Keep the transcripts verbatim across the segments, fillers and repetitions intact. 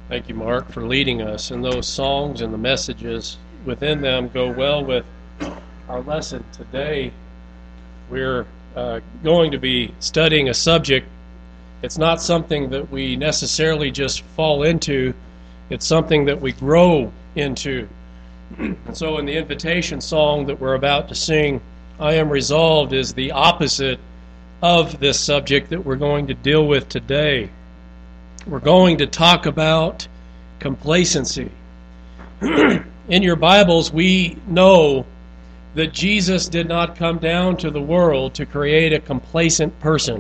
Thank you, Mark, for leading us. And those songs and the messages within them go well with our lesson today. We're uh, going to be studying a subject. It's not something that we necessarily just fall into. It's something that we grow into. And so in the invitation song that we're about to sing, I Am Resolved, is the opposite of this subject that we're going to deal with today. We're going to talk about complacency. In your Bibles, we know that Jesus did not come down to the world to create a complacent person.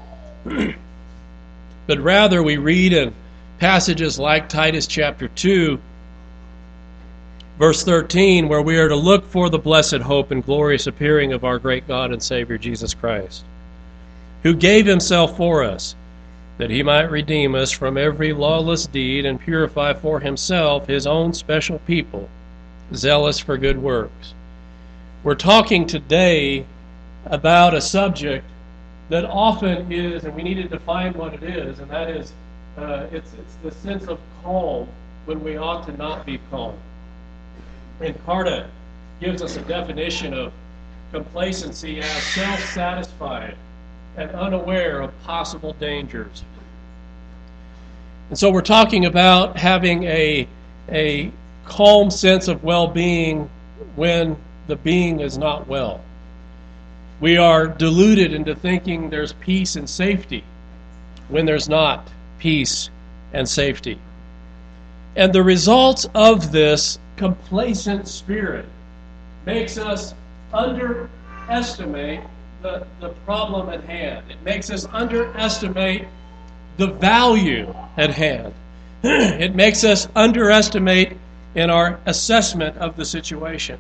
But rather, we read in passages like Titus chapter two, verse thirteen, where we are to look for the blessed hope and glorious appearing of our great God and Savior Jesus Christ, who gave himself for us, that he might redeem us from every lawless deed and purify for himself his own special people, zealous for good works. We're talking today about a subject that often is, and we need to define what it is, and that is, uh, it's, it's the sense of calm when we ought to not be calm. And Carta gives us a definition of complacency as self-satisfied and unaware of possible dangers. And so we're talking about having a, a calm sense of well-being when the being is not well. We are deluded into thinking there's peace and safety when there's not peace and safety. And the results of this complacent spirit makes us underestimate The, the problem at hand. It makes us underestimate the value at hand. It makes us underestimate in our assessment of the situation.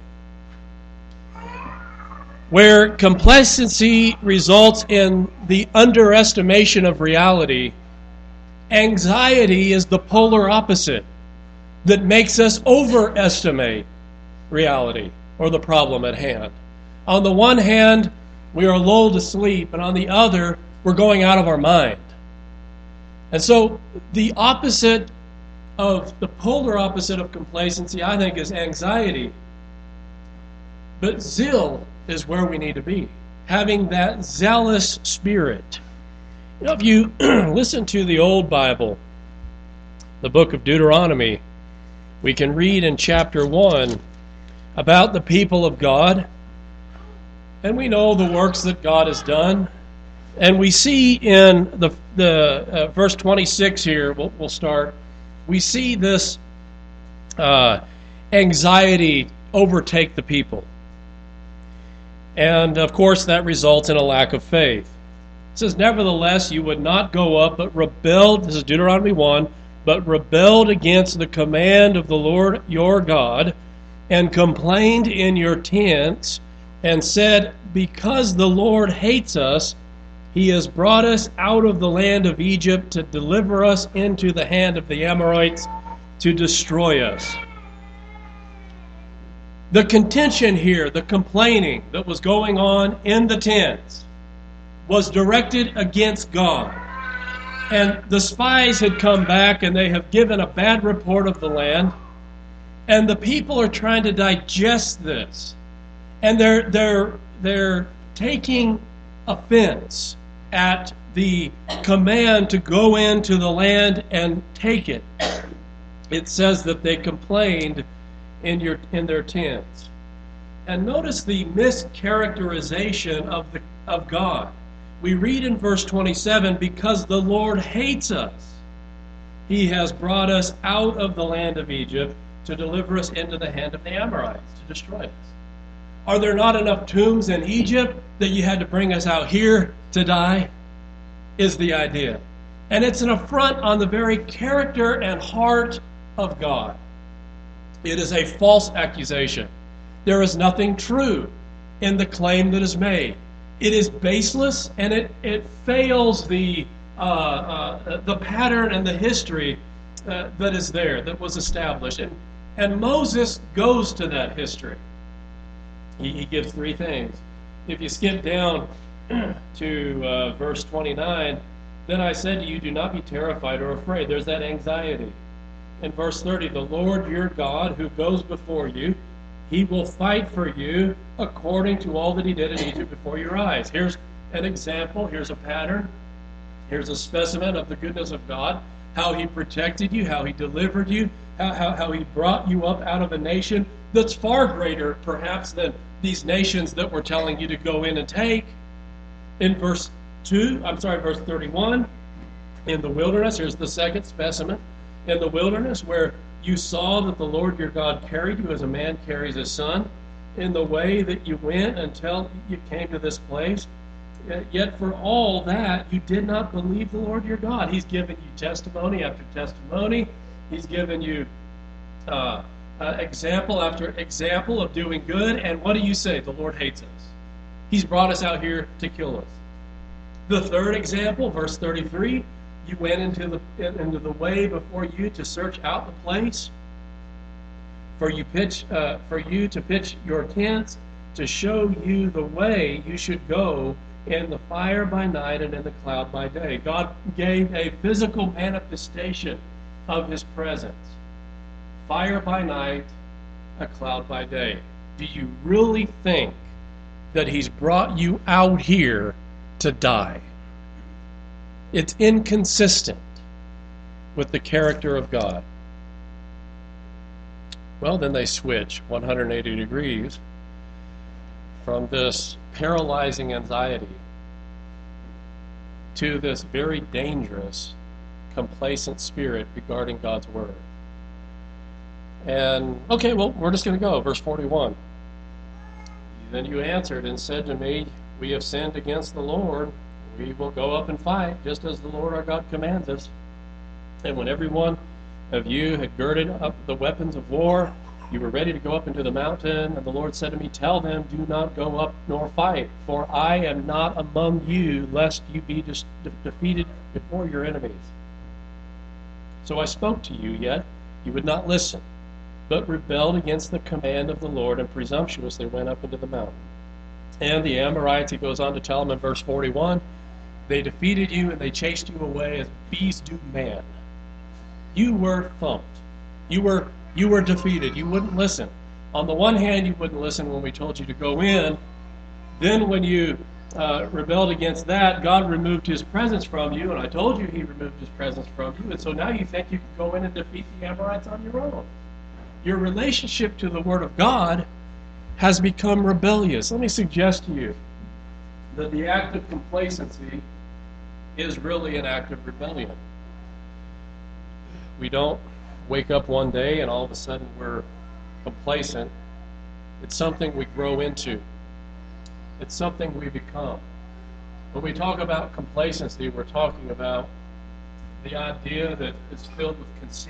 Where complacency results in the underestimation of reality, anxiety is the polar opposite that makes us overestimate reality or the problem at hand. On the one hand, we are lulled to sleep, and on the other, we're going out of our mind. And so the opposite of, the polar opposite of complacency, I think, is anxiety. But zeal is where we need to be, having that zealous spirit. You know, if you listen to the old Bible, the book of Deuteronomy, we can read in chapter one about the people of God. And we know the works that God has done. And we see in the the uh, verse twenty-six here, we'll, we'll start, we see this uh, anxiety overtake the people. And, of course, that results in a lack of faith. It says, nevertheless, you would not go up, but rebelled, this is Deuteronomy one, but rebelled against the command of the Lord your God, and complained in your tents, and said, because the Lord hates us, he has brought us out of the land of Egypt to deliver us into the hand of the Amorites to destroy us. The contention here, the complaining that was going on in the tents, was directed against God. And the spies had come back and they have given a bad report of the land. And the people are trying to digest this. And they're they're they're taking offense at the command to go into the land and take it. It says that they complained in your in their tents. And notice the mischaracterization of the of God. We read in verse twenty-seven, because the Lord hates us, he has brought us out of the land of Egypt to deliver us into the hand of the Amorites to destroy us. Are there not enough tombs in Egypt that you had to bring us out here to die? Is the idea. And it's an affront on the very character and heart of God. It is a false accusation. There is nothing true in the claim that is made. It is baseless, and it, it fails the, uh, uh, the pattern and the history uh, that is there, that was established. And, and Moses goes to that history. He, he gives three things. If you skip down to uh, verse twenty-nine, then I said to you, do not be terrified or afraid. There's that anxiety. in verse thirty, the Lord your God who goes before you, he will fight for you according to all that he did in Egypt before your eyes. Here's an example. Here's a pattern. Here's a specimen of the goodness of God, how he protected you, how he delivered you, how, how, how he brought you up out of a nation that's far greater, perhaps, than these nations that we're telling you to go in and take. In verse two, I'm sorry, verse thirty-one, in the wilderness, here's the second specimen. In the wilderness, where you saw that the Lord your God carried you as a man carries his son, in the way that you went until you came to this place. Yet for all that, you did not believe the Lord your God. He's given you testimony after testimony. He's given you uh, uh, example after example of doing good. And what do you say? The Lord hates us. He's brought us out here to kill us. The third example, verse thirty-three, you went into the into the way before you to search out the place for you pitch uh, for you to pitch your tents, to show you the way you should go in the fire by night and in the cloud by day. God gave a physical manifestation of his presence. Fire by night, a cloud by day. Do you really think that he's brought you out here to die? It's inconsistent with the character of God. Well, then they switch one hundred eighty degrees from this paralyzing anxiety to this very dangerous, complacent spirit regarding God's word. And, okay, well, we're just going to go. Verse forty-one. Then you answered and said to me, we have sinned against the Lord. We will go up and fight, just as the Lord our God commands us. And when every one of you had girded up the weapons of war, you were ready to go up into the mountain, and the Lord said to me, tell them, do not go up nor fight, for I am not among you, lest you be de- defeated before your enemies. So I spoke to you, yet you would not listen, but rebelled against the command of the Lord, and presumptuously went up into the mountain. And the Amorites, he goes on to tell them in verse forty-one, they defeated you, and they chased you away as bees do man. You were thumped. You were You were defeated. You wouldn't listen. On the one hand, you wouldn't listen when we told you to go in. Then when you uh, rebelled against that, God removed his presence from you, and I told you he removed his presence from you, and so now you think you can go in and defeat the Amorites on your own. Your relationship to the Word of God has become rebellious. Let me suggest to you that the act of complacency is really an act of rebellion. We don't wake up one day and all of a sudden we're complacent. It's something we grow into. It's something we become. When we talk about complacency, we're talking about the idea that it's filled with conceit,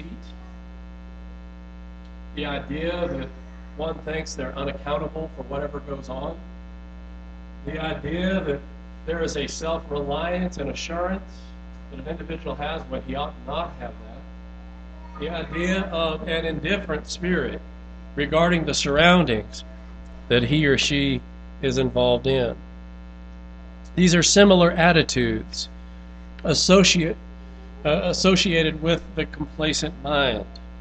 the idea that one thinks they're unaccountable for whatever goes on, the idea that there is a self-reliance and assurance that an individual has when he ought not have that, the idea of an indifferent spirit regarding the surroundings that he or she is involved in. These are similar attitudes associate, uh, associated with the complacent mind.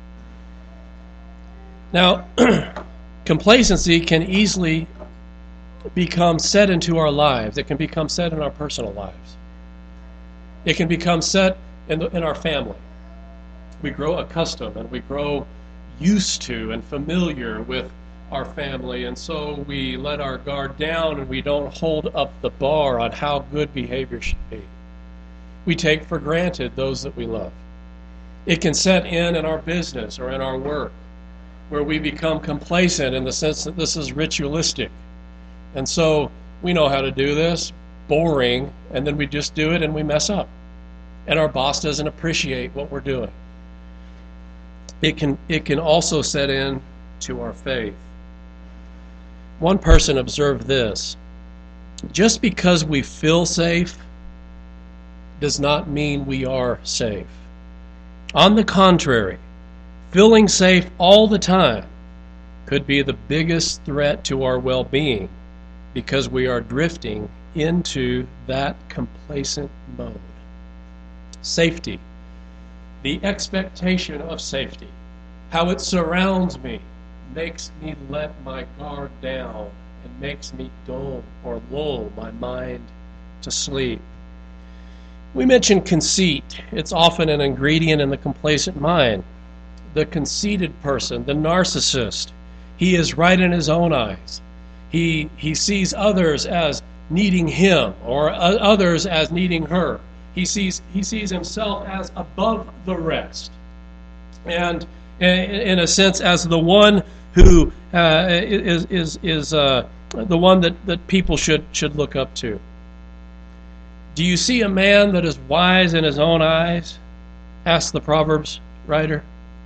Now, complacency can easily become set into our lives. It can become set in our personal lives. It can become set in, the, in our family. We grow accustomed and we grow used to and familiar with our family, and so we let our guard down and we don't hold up the bar on how good behavior should be. We take for granted those that we love. It can set in in our business or in our work, where we become complacent in the sense that this is ritualistic. And so we know how to do this, boring, and then we just do it and we mess up. And our boss doesn't appreciate what we're doing. It can, it can also set in to our faith. One person observed this: just because we feel safe does not mean we are safe. On the contrary, feeling safe all the time could be the biggest threat to our well-being, because we are drifting into that complacent mode. Safety the expectation of safety, how it surrounds me, makes me let my guard down and makes me dull or lull my mind to sleep. We mention conceit. It's often an ingredient in the complacent mind. The conceited person, the narcissist, he is right in his own eyes. He, he sees others as needing him or others as needing her. He sees, he sees himself as above the rest. And in a sense, as the one who uh, is, is, is uh, the one that, that people should, should look up to. Do you see a man that is wise in his own eyes? Asks the Proverbs writer.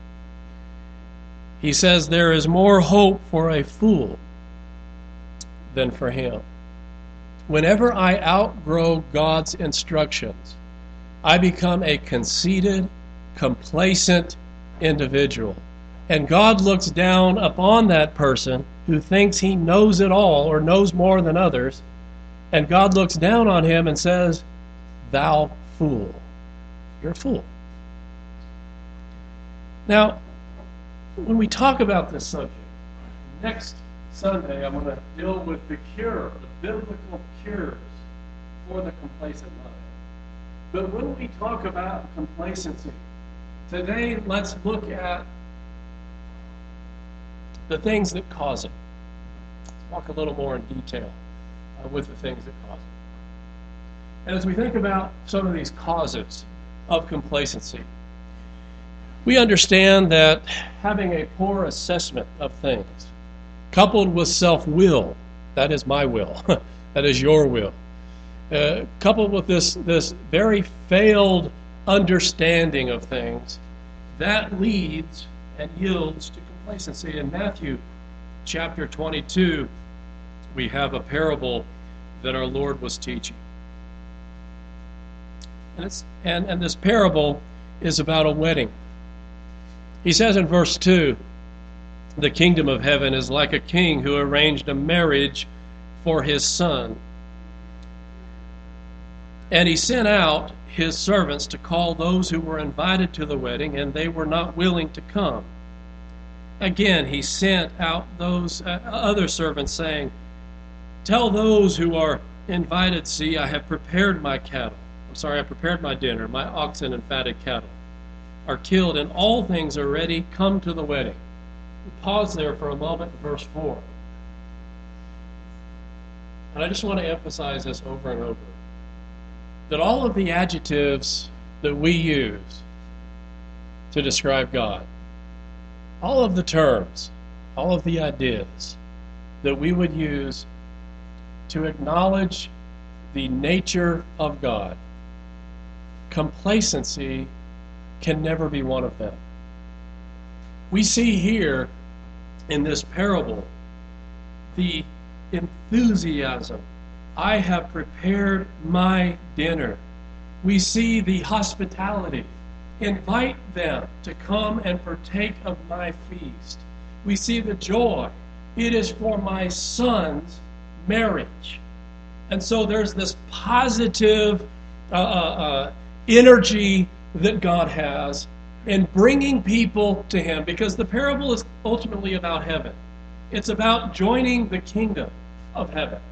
He says, there is more hope for a fool than for him. Whenever I outgrow God's instructions, I become a conceited, complacent individual. And God looks down upon that person who thinks he knows it all or knows more than others. And God looks down on him and says, thou fool. You're a fool. Now, when we talk about this subject, next Sunday I'm going to deal with the cure, the biblical cures for the complacent mind. But when we talk about complacency, today let's look at the things that cause it. Let's talk a little more in detail uh, with the things that cause it. And as we think about some of these causes of complacency, we understand that having a poor assessment of things, coupled with self-will, that is my will, that is your will, uh, coupled with this, this very failed understanding of things, that leads and yields to complacency. In Matthew chapter twenty-two, we have a parable that our Lord was teaching. And, it's, and, and this parable is about a wedding. He says in verse two, the kingdom of heaven is like a king who arranged a marriage for his son. And he sent out his servants to call those who were invited to the wedding, and they were not willing to come. Again, he sent out those uh, other servants, saying, tell those who are invited, see, I have prepared my cattle. I'm sorry, I prepared my dinner. My oxen and fatted cattle are killed, and all things are ready. Come to the wedding. We pause there for a moment in verse four. And I just want to emphasize this over and over, that all of the adjectives that we use to describe God, all of the terms, all of the ideas that we would use to acknowledge the nature of God, complacency can never be one of them. We see here in this parable the enthusiasm. I have prepared my dinner. We see the hospitality. Invite them to come and partake of my feast. We see the joy. It is for my son's marriage. And so there's this positive uh, uh, energy that God has in bringing people to him, because the parable is ultimately about heaven. It's about joining the kingdom of heaven.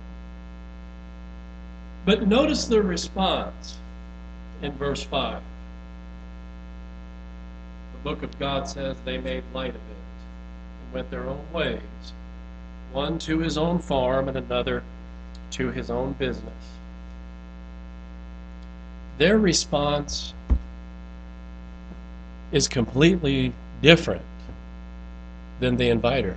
But notice the response in verse five. The book of God says they made light of it and went their own ways, one to his own farm and another to his own business. Their response is completely different than the inviter.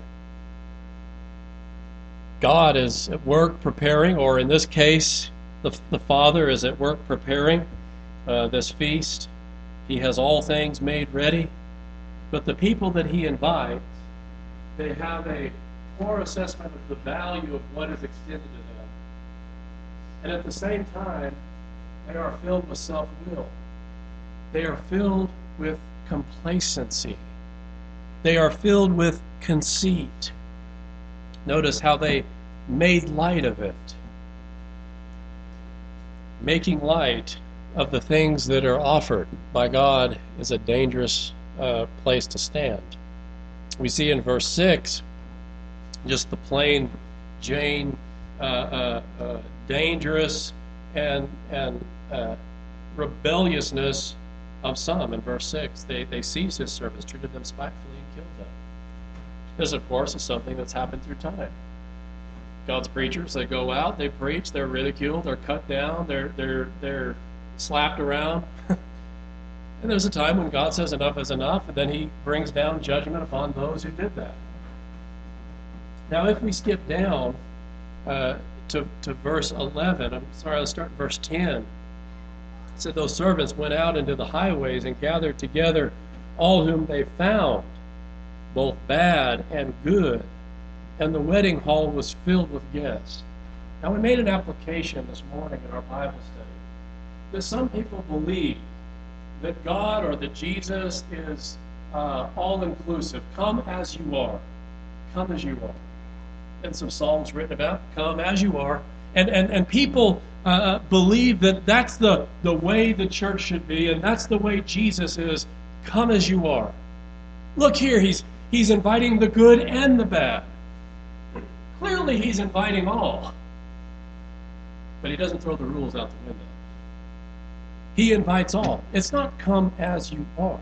God is at work preparing, or in this case, the, the Father is at work preparing uh, this feast. He has all things made ready. But the people that he invites, they have a poor assessment of the value of what is extended to them. And at the same time, they are filled with self-will. They are filled with complacency. They are filled with conceit. Notice how they made light of it. Making light of the things that are offered by God is a dangerous uh, place to stand. We see in verse six just the plain Jane uh, uh, uh, dangerous and and uh, rebelliousness of some. In verse six, they, they seized his servants, treated them spitefully, and killed them. This, of course, is something that's happened through time. God's preachers, they go out, they preach, they're ridiculed, they're cut down, they're they're they're slapped around. And there's a time when God says enough is enough, and then he brings down judgment upon those who did that. Now, if we skip down uh, to, to verse eleven, I'm sorry, let's start at verse ten. It said, those servants went out into the highways and gathered together all whom they found, both bad and good, and the wedding hall was filled with guests. Now, we made an application this morning in our Bible study that some people believe that God or that Jesus is uh, all-inclusive. Come as you are. Come as you are. And some psalms written about come as you are. And and, and people uh, believe that that's the, the way the church should be, and that's the way Jesus is. Come as you are. Look here, he's he's inviting the good and the bad. Clearly he's inviting all. But he doesn't throw the rules out the window. He invites all. It's not come as you are.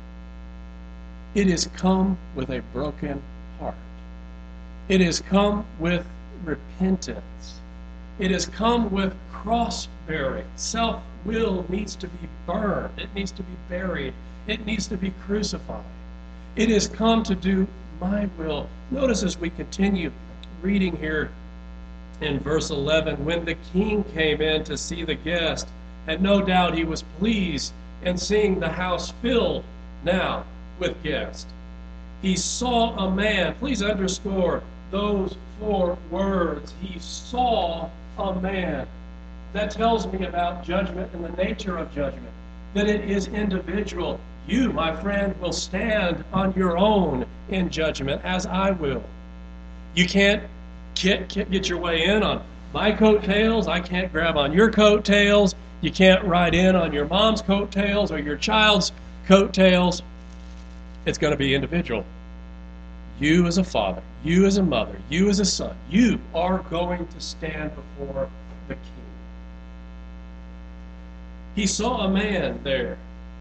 It is come with a broken heart. It is come with repentance. It is come with cross-bearing. Self-will needs to be burned. It needs to be buried. It needs to be crucified. It is come to do my will. Notice as we continue reading here in verse eleven, when the king came in to see the guest, and no doubt he was pleased in seeing the house filled now with guests. He saw a man. Please underscore those four words. He saw a man. That tells me about judgment and the nature of judgment, that it is individual. You, my friend, will stand on your own in judgment, as I will. You can't get, get your way in on my coattails. I can't grab on your coattails. You can't ride in on your mom's coattails or your child's coattails. It's going to be individual. You as a father, you as a mother, you as a son, you are going to stand before the king. He saw a man there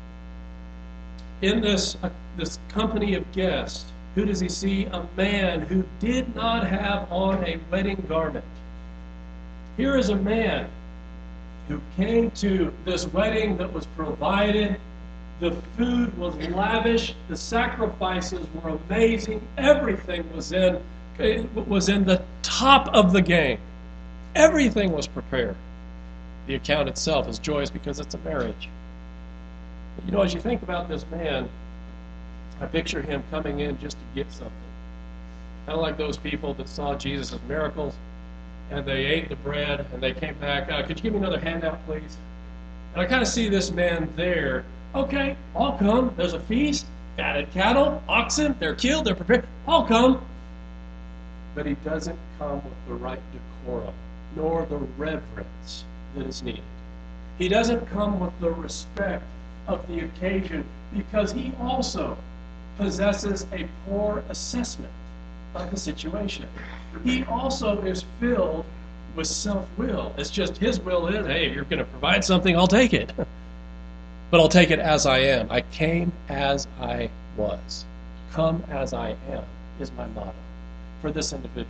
in this, uh, this company of guests. Who does he see? A man who did not have on a wedding garment. Here is a man who came to this wedding that was provided. The food was lavish. The sacrifices were amazing. Everything was in, was in the top of the game. Everything was prepared. The account itself is joyous because it's a marriage. But you know, as you think about this man, I picture him coming in just to get something. Kind of like those people that saw Jesus' miracles, and they ate the bread, and they came back, uh, could you give me another handout, please? And I kind of see this man there. Okay, I'll come. There's a feast, fatted cattle, oxen, they're killed, they're prepared. I'll come. But he doesn't come with the right decorum, nor the reverence that is needed. He doesn't come with the respect of the occasion, because he also possesses a poor assessment of the situation. He also is filled with self-will. It's just his will is, hey, if you're going to provide something, I'll take it. But I'll take it as I am. I came as I was. Come as I am is my motto for this individual.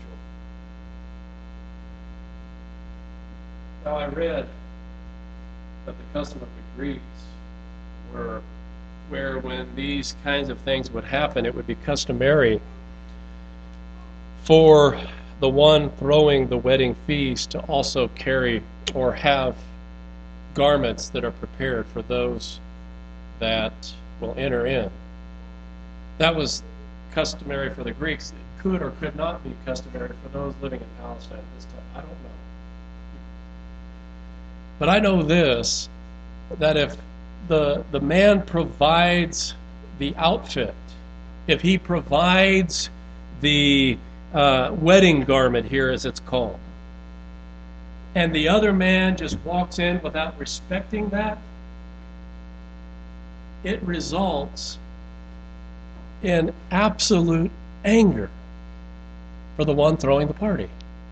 Now, I read that the custom of the Greeks were where when these kinds of things would happen, it would be customary for the one throwing the wedding feast to also carry or have garments that are prepared for those that will enter in. That was customary for the Greeks. It could or could not be customary for those living in Palestine at this time. I don't know. But I know this, that if the, the man provides the outfit, if he provides the uh, wedding garment here, as it's called, and the other man just walks in without respecting that, it results in absolute anger for the one throwing the party.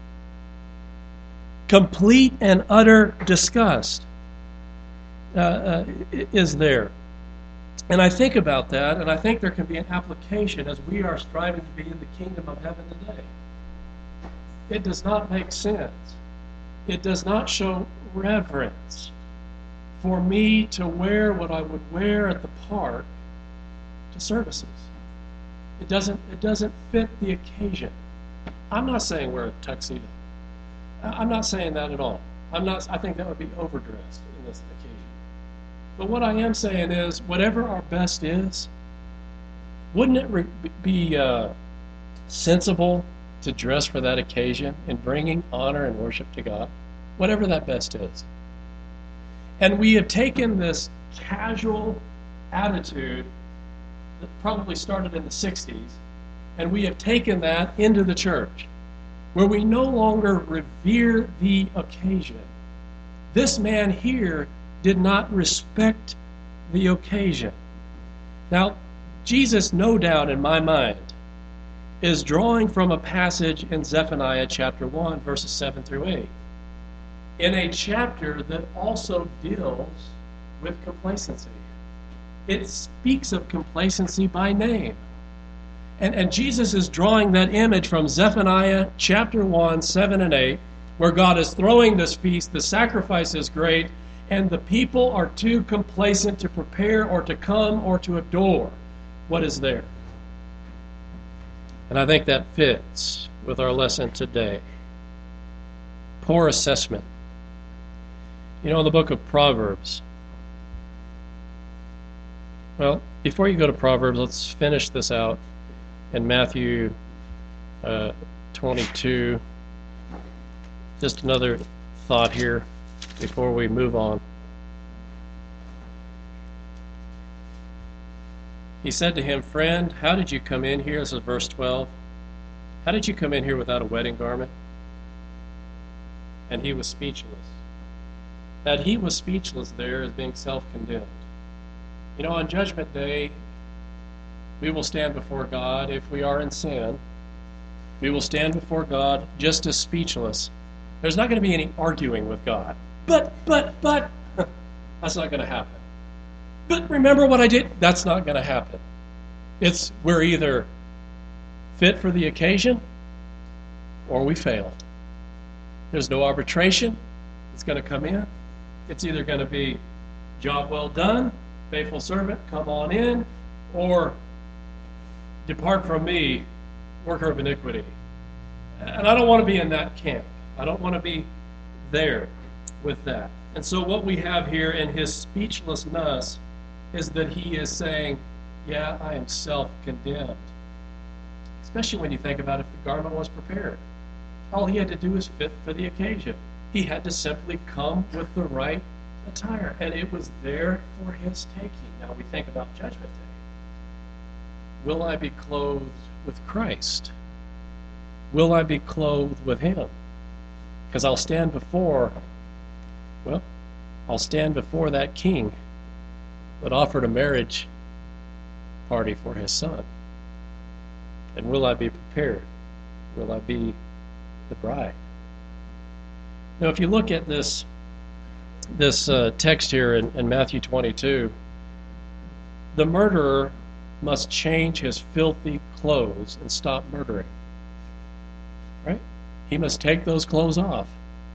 Complete and utter disgust uh, uh, is there. And I think about that, and I think there can be an application as we are striving to be in the kingdom of heaven today. It does not make sense. It does not show reverence for me to wear what I would wear at the park to services. It doesn't, it doesn't fit the occasion. I'm not saying wear a tuxedo. I'm not saying that at all. I'm not. I think that would be overdressed in this occasion. But what I am saying is, whatever our best is, wouldn't it re- be uh, sensible to dress for that occasion in bringing honor and worship to God? Whatever that best is. And we have taken this casual attitude that probably started in the sixties, and we have taken that into the church, where we no longer revere the occasion. This man here did not respect the occasion. Now, Jesus, no doubt in my mind, is drawing from a passage in Zephaniah chapter one, verses seven through eight, in a chapter that also deals with complacency. It speaks of complacency by name. And, and Jesus is drawing that image from Zephaniah chapter one, seven and eight, where God is throwing this feast, the sacrifice is great, and the people are too complacent to prepare or to come or to adore what is there. And I think that fits with our lesson today. Poor assessment. You know, in the book of Proverbs, well, before you go to Proverbs, let's finish this out in Matthew uh, twenty-two. Just another thought here before we move on. He said to him, "Friend, how did you come in here?" This is verse twelve. "How did you come in here without a wedding garment?" And he was speechless. That he was speechless there is being self-condemned. You know, on Judgment Day, we will stand before God if we are in sin. We will stand before God just as speechless. There's not going to be any arguing with God. But, but, but, that's not going to happen. But remember what I did? That's not going to happen. It's, we're either fit for the occasion or we failed. There's no arbitration. It's going to come in. It's either going to be job well done, faithful servant, come on in, or depart from me, worker of iniquity. And I don't want to be in that camp. I don't want to be there with that. And so what we have here in his speechlessness is that he is saying, yeah, I am self-condemned. Especially when you think about if the garment was prepared. All he had to do was fit for the occasion. He had to simply come with the right attire, and it was there for his taking. Now we think about Judgment Day. Will I be clothed with Christ? Will I be clothed with him? Because I'll stand before, well, I'll stand before that king that offered a marriage party for his son. And will I be prepared? Will I be the bride? Now, if you look at this this uh, text here in, in Matthew twenty-two, the murderer must change his filthy clothes and stop murdering. Right? He must take those clothes off.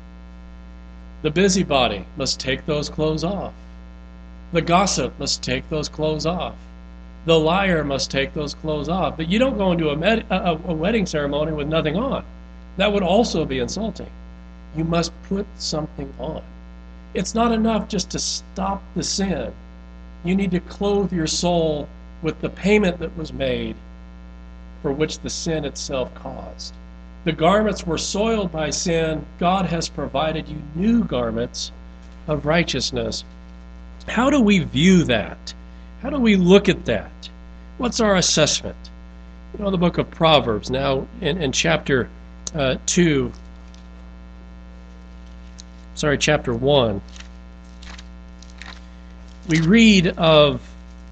The busybody must take those clothes off. The gossip must take those clothes off. The liar must take those clothes off. But you don't go into a, med- a, a wedding ceremony with nothing on. That would also be insulting. You must put something on. It's not enough just to stop the sin. You need to clothe your soul with the payment that was made for which the sin itself caused. The garments were soiled by sin. God has provided you new garments of righteousness. How do we view that? How do we look at that? What's our assessment? You know, the book of Proverbs, now in, in chapter uh, two, sorry, chapter one, we read of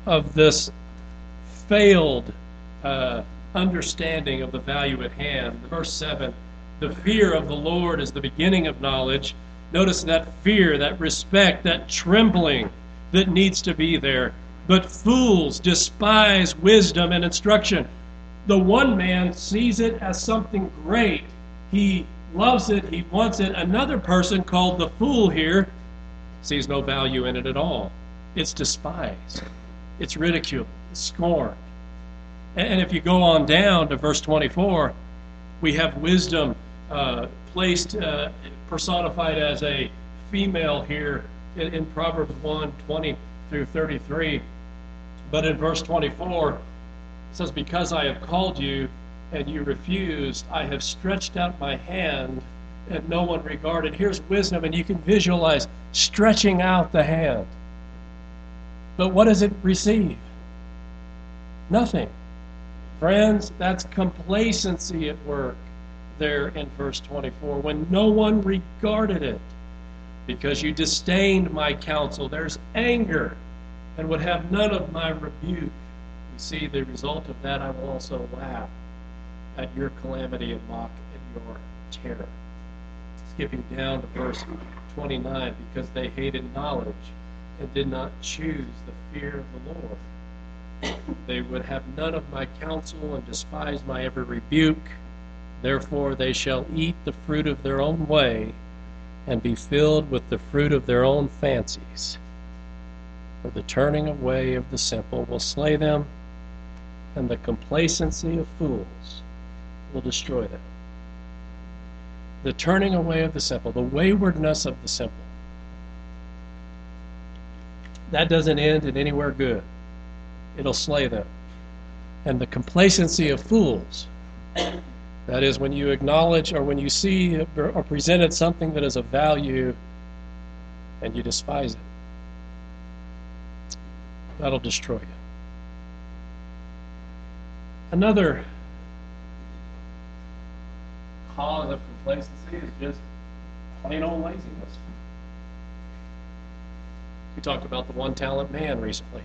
of this failed uh, understanding of the value at hand. Verse seven, the fear of the Lord is the beginning of knowledge. Notice that fear, that respect, that trembling that needs to be there. But fools despise wisdom and instruction. The one man sees it as something great. He loves it. He wants it. Another person, called the fool here, sees no value in it at all. It's despised. It's ridiculed. It's scorned. And if you go on down to verse twenty-four, we have wisdom uh, placed, uh, personified as a female here in, in Proverbs one, twenty through thirty-three. But in verse twenty-four, it says, because I have called you and you refused, I have stretched out my hand and no one regarded. Here's wisdom, and you can visualize stretching out the hand. But what does it receive? Nothing. Friends, that's complacency at work there in verse twenty-four, when no one regarded it. Because you disdained my counsel, there's anger, and would have none of my rebuke. You see the result of that. I will also laugh at your calamity and mock at your terror. Skipping down to verse twenty-nine, because they hated knowledge and did not choose the fear of the Lord. They would have none of my counsel and despise my every rebuke. Therefore they shall eat the fruit of their own way and be filled with the fruit of their own fancies. For the turning away of the simple will slay them, and the complacency of fools will destroy them. The turning away of the simple, the waywardness of the simple, that doesn't end in anywhere good. It'll slay them. And the complacency of fools, that is, when you acknowledge or when you see or presented something that is of value and you despise it, that'll destroy you. Another cause of complacency is just plain old laziness. We talked about the one talent man recently.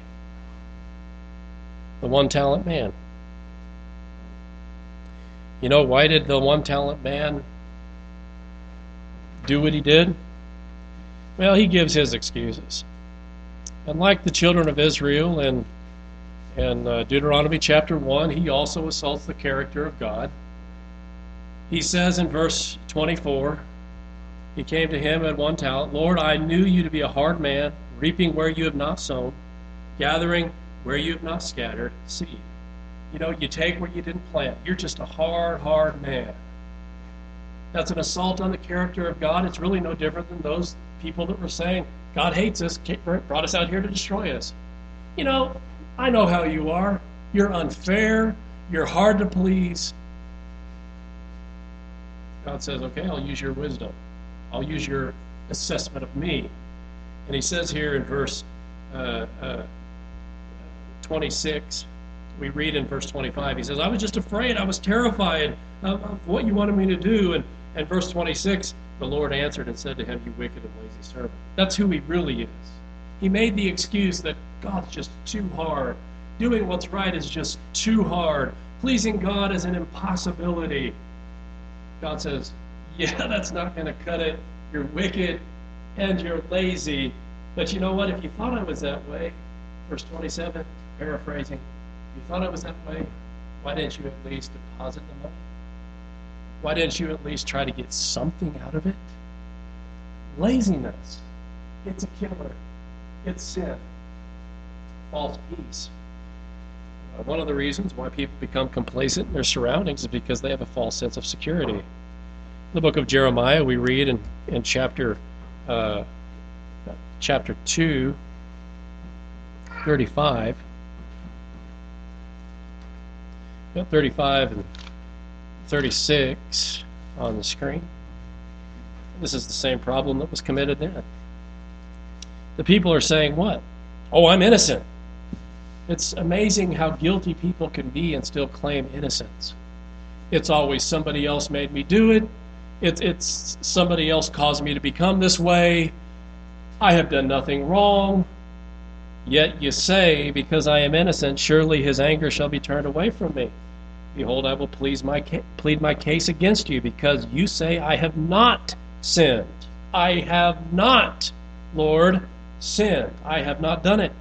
The one talent man. You know, why did the one talent man do what he did? Well, he gives his excuses. And like the children of Israel in, in uh, Deuteronomy chapter one, he also assaults the character of God. He says in verse twenty-four, he came to him at one talent, Lord, I knew you to be a hard man, reaping where you have not sown, gathering where you have not scattered seed. You know, you take where you didn't plant. You're just a hard, hard man. That's an assault on the character of God. It's really no different than those people that were saying, God hates us, brought us out here to destroy us. You know, I know how you are. You're unfair. You're hard to please. God says, okay, I'll use your wisdom. I'll use your assessment of me. And he says here in verse uh, uh, twenty-six, we read in verse twenty-five, he says, I was just afraid, I was terrified of, of what you wanted me to do. And, and verse twenty-six, the Lord answered and said to him, you wicked and lazy servant. That's who he really is. He made the excuse that God's just too hard. Doing what's right is just too hard. Pleasing God is an impossibility. God says, yeah, that's not going to cut it. You're wicked and you're lazy. But you know what? If you thought I was that way, verse twenty-seven, paraphrasing, if you thought I was that way, why didn't you at least deposit the money? Why didn't you at least try to get something out of it? Laziness. It's a killer. It's sin. False peace. Uh, one of the reasons why people become complacent in their surroundings is because they have a false sense of security. In the book of Jeremiah, we read in, in chapter uh, chapter two, thirty-five, got thirty-five and thirty-six on the screen. This is the same problem that was committed then. The people are saying what? Oh, I'm innocent. It's amazing how guilty people can be and still claim innocence. It's always somebody else made me do it. It's, it's somebody else caused me to become this way. I have done nothing wrong. Yet you say, because I am innocent, surely his anger shall be turned away from me. Behold, I will please my ca- plead my case against you, because you say, I have not sinned. I have not, Lord, sinned. I have not done it.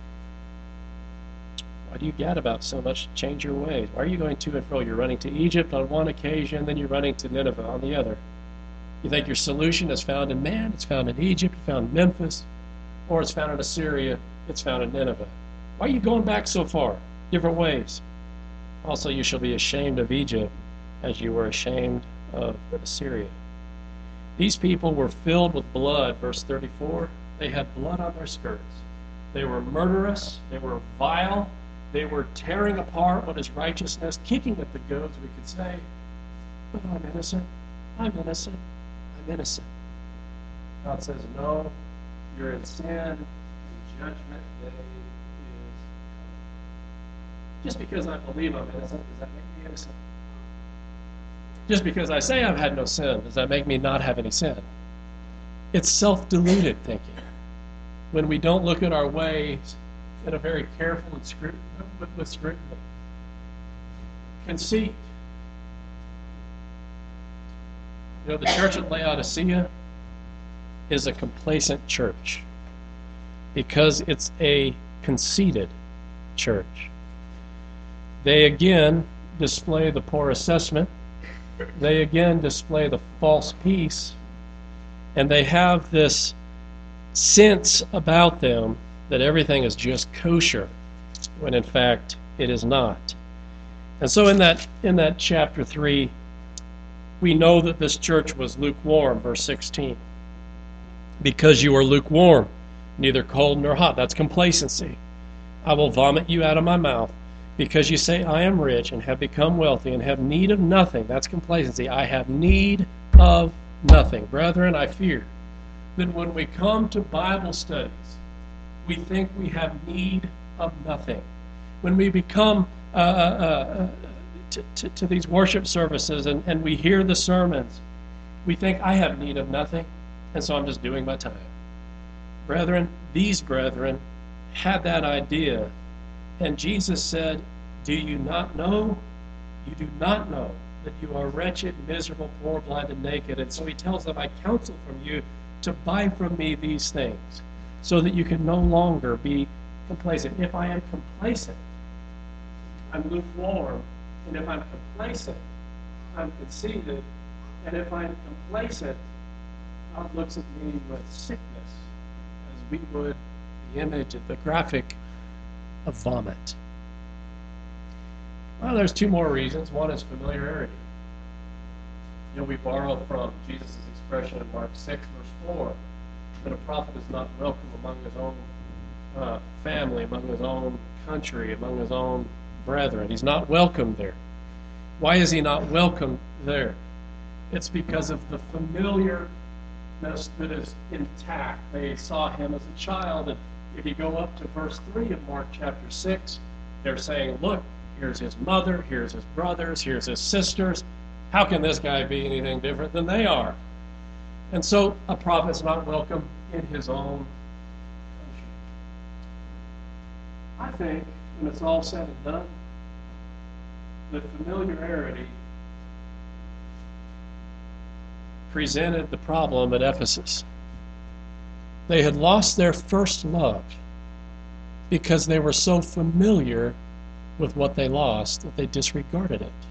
Why do you gad about so much to change your ways? Why are you going to and fro? You're running to Egypt on one occasion, then you're running to Nineveh on the other. You think your solution is found in man, it's found in Egypt, it's found in Memphis, or it's found in Assyria, it's found in Nineveh. Why are you going back so far? Different ways. Also, you shall be ashamed of Egypt as you were ashamed of Assyria. These people were filled with blood, verse thirty-four. They had blood on their skirts. They were murderous. They were vile. They were tearing apart what is righteousness, kicking at the goads, we could say. But I'm innocent. I'm innocent. I'm innocent. God says, no, you're in sin, and judgment day is coming. Just because I believe I'm innocent, does that make me innocent? Just because I say I've had no sin, does that make me not have any sin? It's self-deluded thinking. When we don't look at our ways in a very careful and scrutiny, with, with scrutiny. Conceit. You know, the church at Laodicea is a complacent church because it's a conceited church. They again display the poor assessment. They again display the false peace. And they have this sense about them that everything is just kosher, when in fact it is not. And so in that in that chapter three, we know that this church was lukewarm, verse sixteen. Because you are lukewarm, neither cold nor hot. That's complacency. I will vomit you out of my mouth. Because you say, I am rich and have become wealthy and have need of nothing. That's complacency. I have need of nothing. Brethren, I fear that when we come to Bible studies, we think we have need of nothing. When we become uh, uh, uh, to, to, to these worship services and, and we hear the sermons, we think, I have need of nothing, and so I'm just doing my time. Brethren, these brethren had that idea, and Jesus said, do you not know? You do not know that you are wretched, miserable, poor, blind, and naked. And so he tells them, I counsel from you to buy from me these things, so that you can no longer be complacent. If I am complacent, I'm lukewarm. And if I'm complacent, I'm conceited. And if I'm complacent, God looks at me with sickness, as we would the image of the graphic of vomit. Well, there's two more reasons. One is familiarity. You know, we borrow from Jesus' expression in Mark six, verse four, that a prophet is not welcome among his own uh, family, among his own country, among his own brethren. He's not welcome there. Why is he not welcome there? It's because of the familiarness that is intact. They saw him as a child, and if you go up to verse three of Mark chapter six, they're saying, look, here's his mother, here's his brothers, here's his sisters. How can this guy be anything different than they are? And so a prophet's not welcome in his own country. I think, when it's all said and done, that familiarity presented the problem at Ephesus. They had lost their first love because they were so familiar with what they lost that they disregarded it.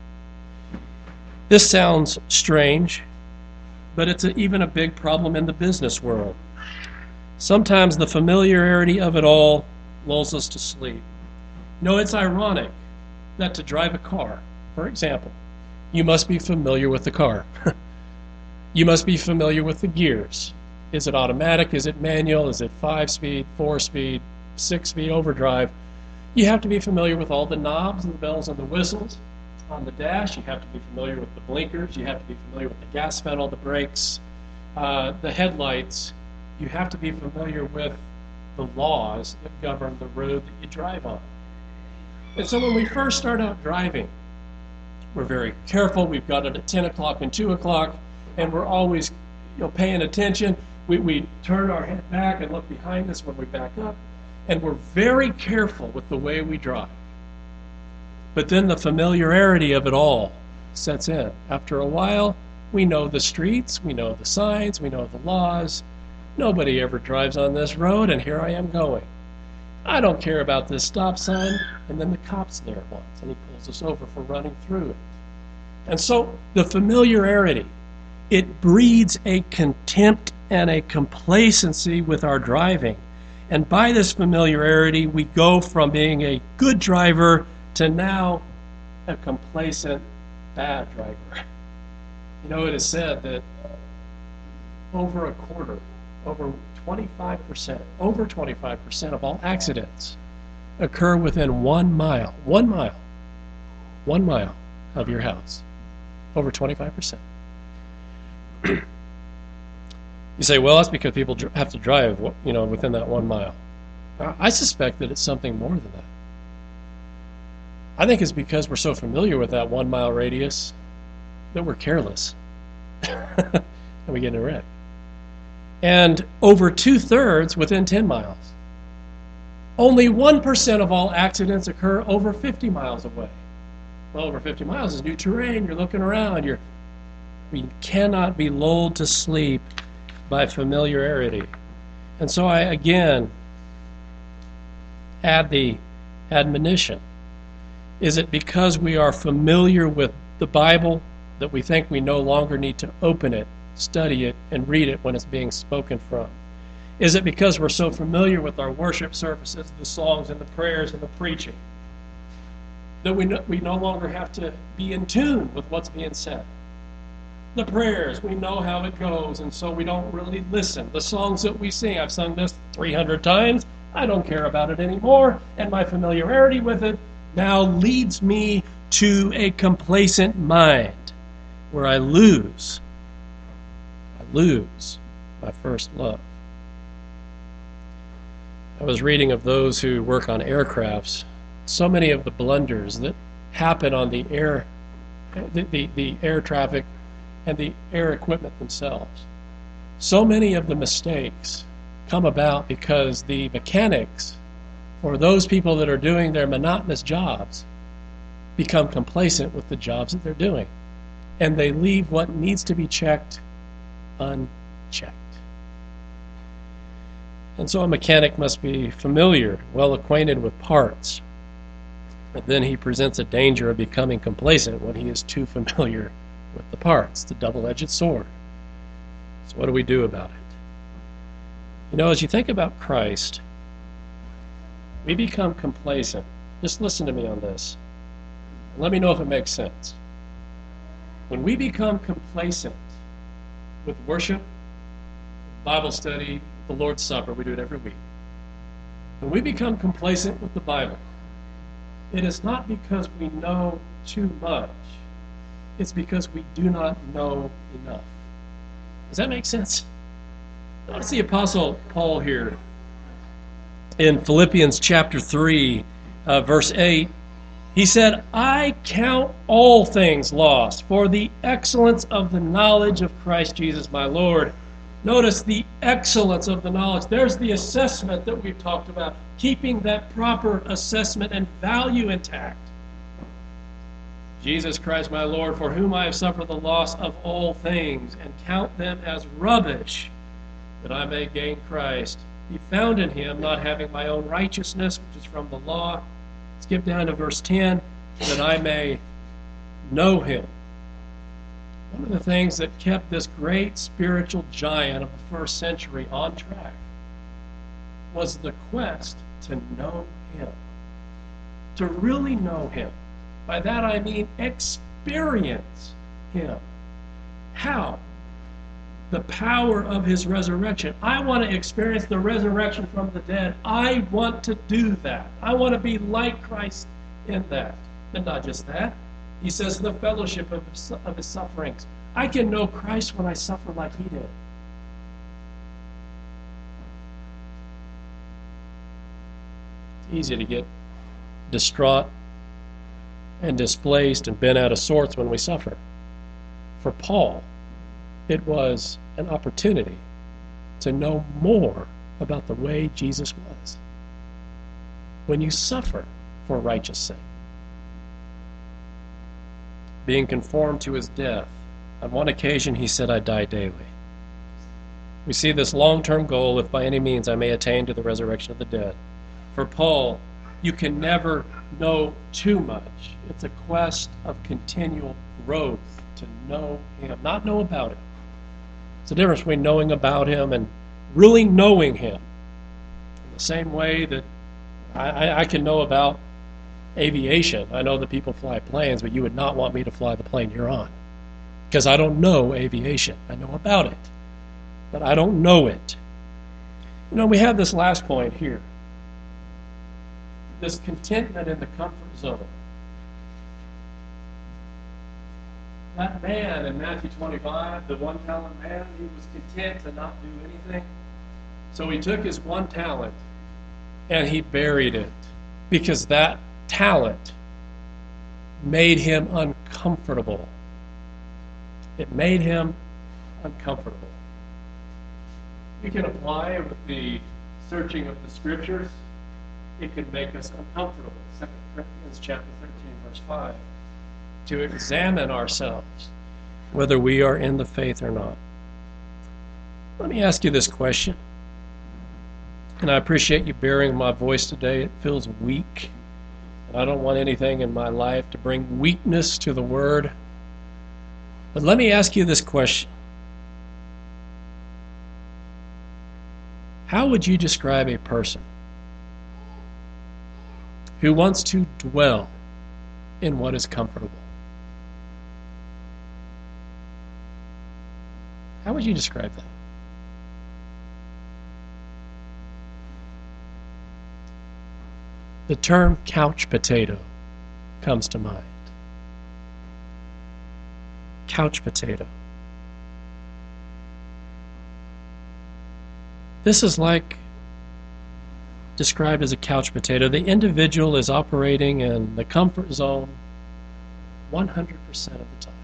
This sounds strange, but it's a, even a big problem in the business world. Sometimes the familiarity of it all lulls us to sleep. No, it's ironic that to drive a car, for example, you must be familiar with the car. You must be familiar with the gears. Is it automatic? Is it manual? Is it five-speed, four-speed, six-speed overdrive? You have to be familiar with all the knobs and the bells and the whistles. On the dash, you have to be familiar with the blinkers. You have to be familiar with the gas pedal, the brakes, uh, the headlights. You have to be familiar with the laws that govern the road that you drive on. And so when we first start out driving, we're very careful. We've got it at ten o'clock and two o'clock, and we're always you know, paying attention. We, we turn our head back and look behind us when we back up. And we're very careful with the way we drive. But then the familiarity of it all sets in. After a while, we know the streets, we know the signs, we know the laws. Nobody ever drives on this road, and here I am going. I don't care about this stop sign, and then the cop's there once, and he pulls us over for running through it. And so the familiarity, it breeds a contempt and a complacency with our driving. And by this familiarity, we go from being a good driver to now a complacent, bad driver. You know, it is said that over a quarter, over twenty-five percent, over twenty-five percent of all accidents occur within one mile, one mile, one mile of your house. Over twenty-five percent. You say, well, that's because people have to drive, you know, within that one mile. I suspect that it's something more than that. I think it's because we're so familiar with that one mile radius that we're careless. And we get in a wreck. And over two-thirds within ten miles. Only one percent of all accidents occur over fifty miles away. Well, over fifty miles is new terrain. You're looking around. You're, we cannot be lulled to sleep by familiarity. And so I, again, add the admonition. Is it because we are familiar with the Bible that we think we no longer need to open it, study it, and read it when it's being spoken from? Is it because we're so familiar with our worship services, the songs and the prayers and the preaching, that we no, we no longer have to be in tune with what's being said? The prayers, we know how it goes, and so we don't really listen. The songs that we sing, I've sung this three hundred times, I don't care about it anymore, and my familiarity with it now leads me to a complacent mind where I lose, I lose my first love. I was reading of those who work on aircrafts, so many of the blunders that happen on the air, the, the, the air traffic and the air equipment themselves. So many of the mistakes come about because the mechanics or those people that are doing their monotonous jobs become complacent with the jobs that they're doing. And they leave what needs to be checked unchecked. And so a mechanic must be familiar, well acquainted with parts. But then he presents a danger of becoming complacent when he is too familiar with the parts. It's a double-edged sword. So what do we do about it? You know, as you think about Christ, we become complacent. Just listen to me on this. Let me know if it makes sense. When we become complacent with worship, Bible study, the Lord's Supper, we do it every week. When we become complacent with the Bible, it is not because we know too much. It's because we do not know enough. Does that make sense? Notice the Apostle Paul here in Philippians chapter three, uh, verse eight. He said, I count all things lost for the excellence of the knowledge of Christ Jesus my Lord. Notice the excellence of the knowledge. There's the assessment that we've talked about, keeping that proper assessment and value intact. Jesus Christ my Lord, for whom I have suffered the loss of all things, and count them as rubbish, that I may gain Christ, be found in him, not having my own righteousness, which is from the law. Skip down to verse ten, that I may know him. One of the things that kept this great spiritual giant of the first century on track was the quest to know him, to really know him. By that I mean experience him. How? The power of his resurrection. I want to experience the resurrection from the dead. I want to do that. I want to be like Christ in that. And not just that. He says the fellowship of his, of his sufferings. I can know Christ when I suffer like he did. It's easy to get distraught and displaced and bent out of sorts when we suffer. For Paul, it was an opportunity to know more about the way Jesus was. when you suffer for righteous sake. Being conformed to his death. On one occasion he said, I die daily. We see this long-term goal, if by any means I may attain to the resurrection of the dead. For Paul, you can never know too much. It's a quest of continual growth to know him, not know about him. It's the difference between knowing about him and really knowing him. In the same way that I, I can know about aviation. I know that people fly planes, but you would not want me to fly the plane you're on, because I don't know aviation. I know about it, but I don't know it. You know, we have this last point here. This contentment in the comfort zone. That man in Matthew twenty-five, the one talent man, he was content to not do anything. So he took his one talent and he buried it, because that talent made him uncomfortable. It made him uncomfortable. We can apply it with the searching of the scriptures. It can make us uncomfortable. Second Corinthians chapter thirteen, verse five. To examine ourselves, whether we are in the faith or not. Let me ask you this question. And I appreciate you bearing my voice today. It feels weak. I don't want anything in my life to bring weakness to the word. But let me ask you this question. How would you describe a person who wants to dwell in what is comfortable? How would you describe that? The term couch potato comes to mind. Couch potato. This is like described as a couch potato. The individual is operating in the comfort zone one hundred percent of the time.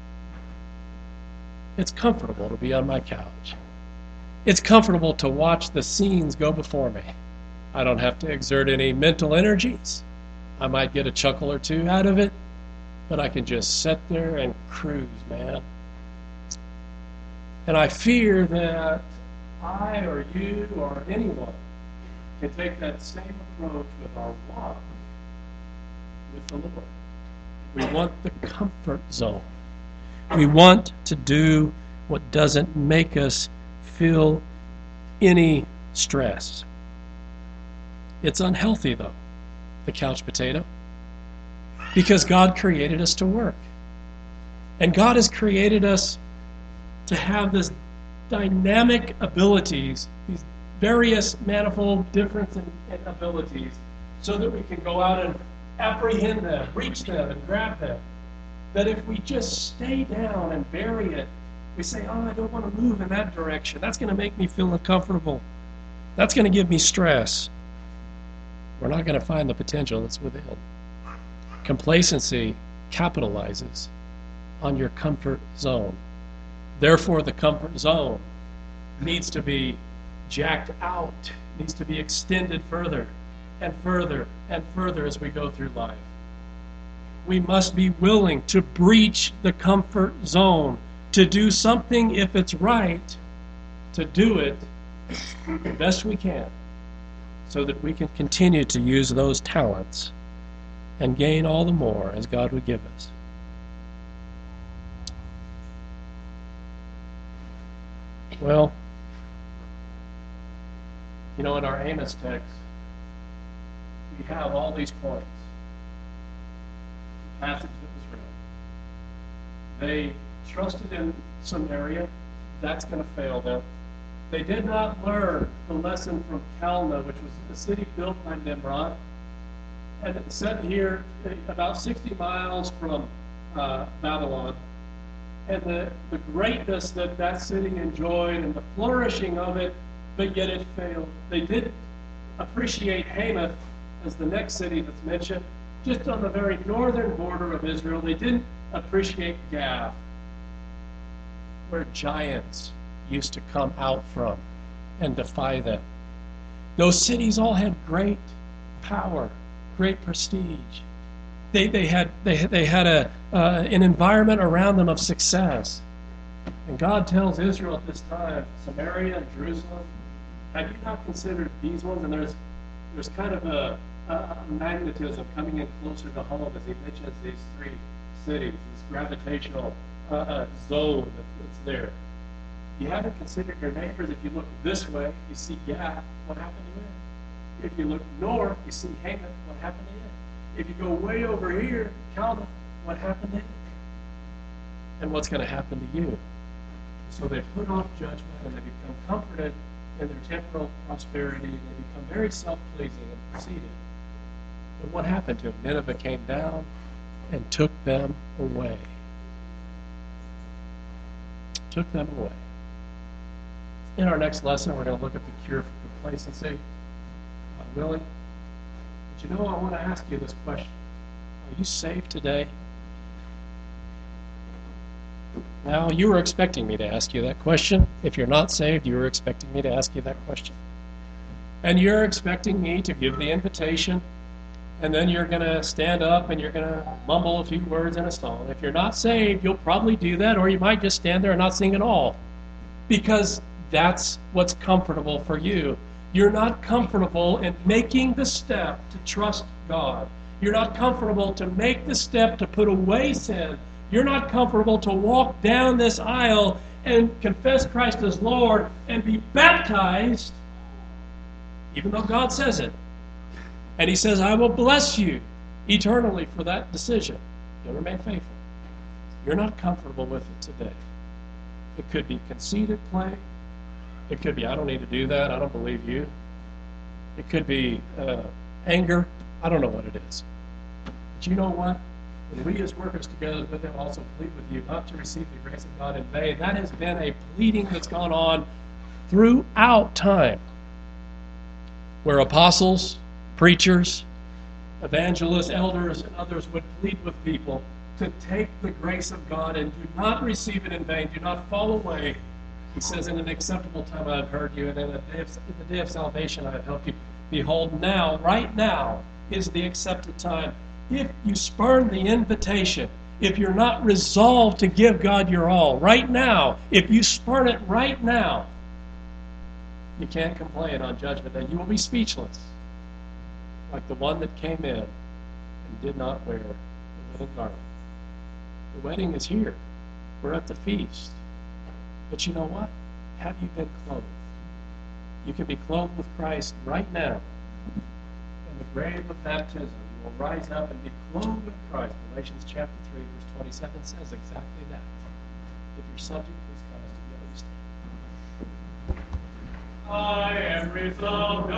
It's comfortable to be on my couch. It's comfortable to watch the scenes go before me. I don't have to exert any mental energies. I might get a chuckle or two out of it, but I can just sit there and cruise, man. And I fear that I or you or anyone can take that same approach with our walk with the Lord. We want the comfort zone. We want to do what doesn't make us feel any stress. It's unhealthy, though, the couch potato, because God created us to work. And God has created us to have this dynamic abilities, these various manifold difference in, in abilities, so that we can go out and apprehend them, reach them, and grab them. That if we just stay down and bury it, we say, oh, I don't want to move in that direction. That's going to make me feel uncomfortable. That's going to give me stress. We're not going to find the potential that's within. Complacency capitalizes on your comfort zone. Therefore, the comfort zone needs to be jacked out, needs to be extended further and further and further as we go through life. We must be willing to breach the comfort zone, to do something if it's right, to do it the best we can, so that we can continue to use those talents and gain all the more as God would give us. Well, you know, in our Amos text, we have all these points. The passage that was read. They trusted in Samaria. That's going to fail them. They did not learn the lesson from Calneh, which was a city built by Nimrod, and it's set here about sixty miles from uh, Babylon. And the, the greatness that that city enjoyed and the flourishing of it, but yet it failed. They did appreciate Hamath as the next city that's mentioned, just on the very northern border of Israel. They didn't appreciate Gath, where giants used to come out from and defy them. Those cities all had great power, great prestige. They, they had, they, they had a, uh, an environment around them of success. And God tells Israel at this time, Samaria and Jerusalem, have you not considered these ones? And there's, there's kind of a, a magnetism coming in closer to home as he mentions these three cities, this gravitational uh, uh, zone that, that's there. You haven't considered your neighbors. If you look this way, you see Gath, what happened to it? If you look north, you see Hamath, what happened to it? If you go way over here, Calneh, what happened to it? And what's going to happen to you? So they put off judgment and they become comforted in their temporal prosperity. They become very self-pleasing and conceited. But what happened to them? Nineveh came down and took them away. Took them away. In our next lesson, we're going to look at the cure for complacency. Uh, Willie, but you know, I want to ask you this question. Are you saved today? Now, you were expecting me to ask you that question. If you're not saved, you were expecting me to ask you that question. And you're expecting me to give the invitation, and then you're going to stand up and you're going to mumble a few words in a song. If you're not saved, you'll probably do that, or you might just stand there and not sing at all. Because that's what's comfortable for you. You're not comfortable in making the step to trust God. You're not comfortable to make the step to put away sin. You're not comfortable to walk down this aisle and confess Christ as Lord and be baptized, even though God says it. And he says, I will bless you eternally for that decision. You'll remain faithful. You're not comfortable with it today. It could be conceited play. It could be, I don't need to do that. I don't believe you. It could be uh, anger. I don't know what it is. But you know what? When we as workers together with him also plead with you not to receive the grace of God in vain, that has been a pleading that's gone on throughout time, where apostles, preachers, evangelists, elders, and others would plead with people to take the grace of God and do not receive it in vain, do not fall away. He says, in an acceptable time I have heard you, and in the day of, in the day of salvation I have helped you. Behold, now, right now, is the accepted time. If you spurn the invitation, if you're not resolved to give God your all, right now, if you spurn it right now, you can't complain on Judgment Day. You will be speechless, like the one that came in and did not wear the wedding garment. The wedding is here. We're at the feast. But you know what? Have you been clothed? You can be clothed with Christ right now. In the grave of baptism, you will rise up and be clothed with Christ. Galatians chapter three, verse twenty-seven says exactly that. If you're subject, please come as together to stand. I am resolved.